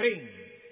Fin.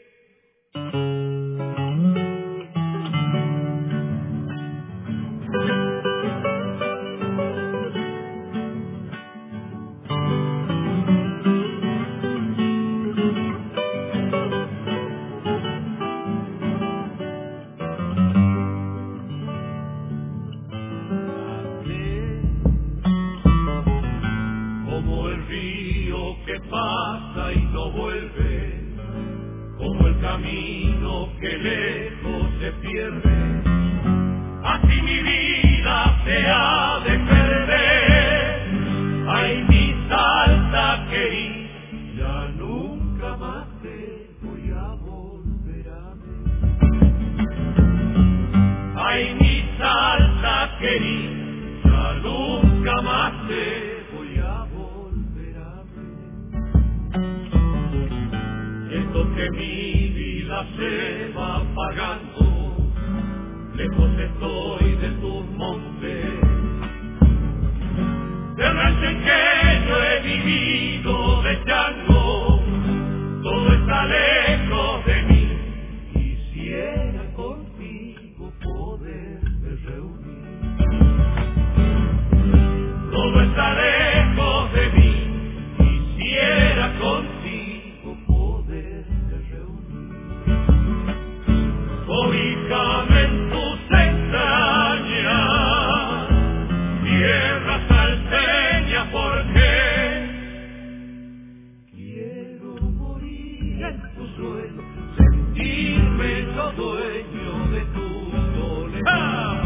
Como el río que pasa y no vuelve, como el camino que lejos se pierde, así mi vida se ha de perder. Ay, mi Salta querida, nunca más te voy a volver a ver. Ay, mi Salta querida, nunca más te voy a volver a ver. Siento que mi vida se va apagando, lejos estoy de tus montes, del rancho en que yo he vivido de chango, todo está lejos de mí. Quisiera contigo poderme reunir, todo está lejos de mí. Quisiera contigo poderme reunir, cobíjame en tus entrañas, tierra salteña, porque quiero morir en tu suelo, sentirme yo dueño de tu soledad.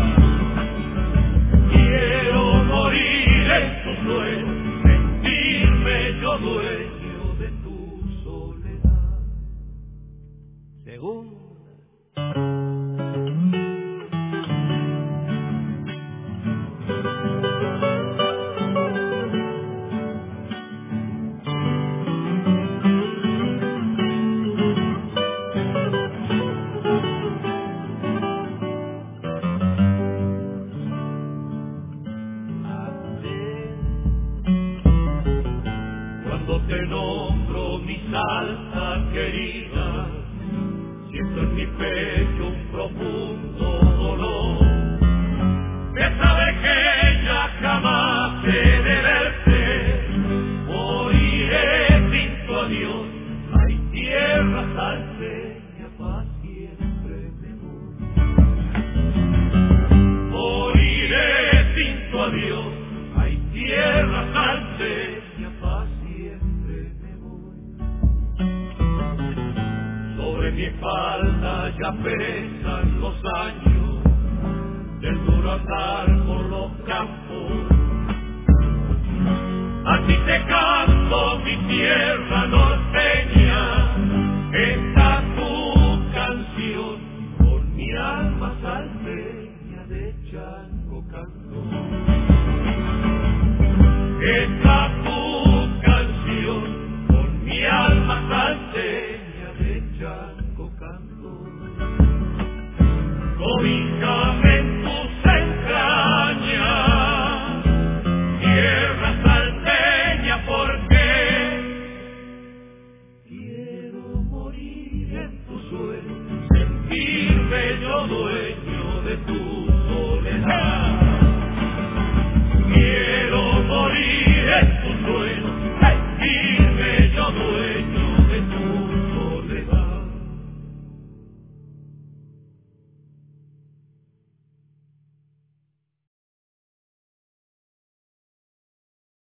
Quiero morir en tu suelo, sentirme yo dueño de tu soledad. Segunda. Cuando te nombro, mi Salta querida, siento en mi pecho un profundo dolor, que sabe que ya jamás he de verte. Moriré sin tu adiós, ay, tierra salteña, pa' siempre me voy. Moriré sin tu adiós, ay, tierra salteña, pa' siempre me voy. Sobre mi espalda ya pesan los años del duro andar por los campos. Así te canto mi tierra norte.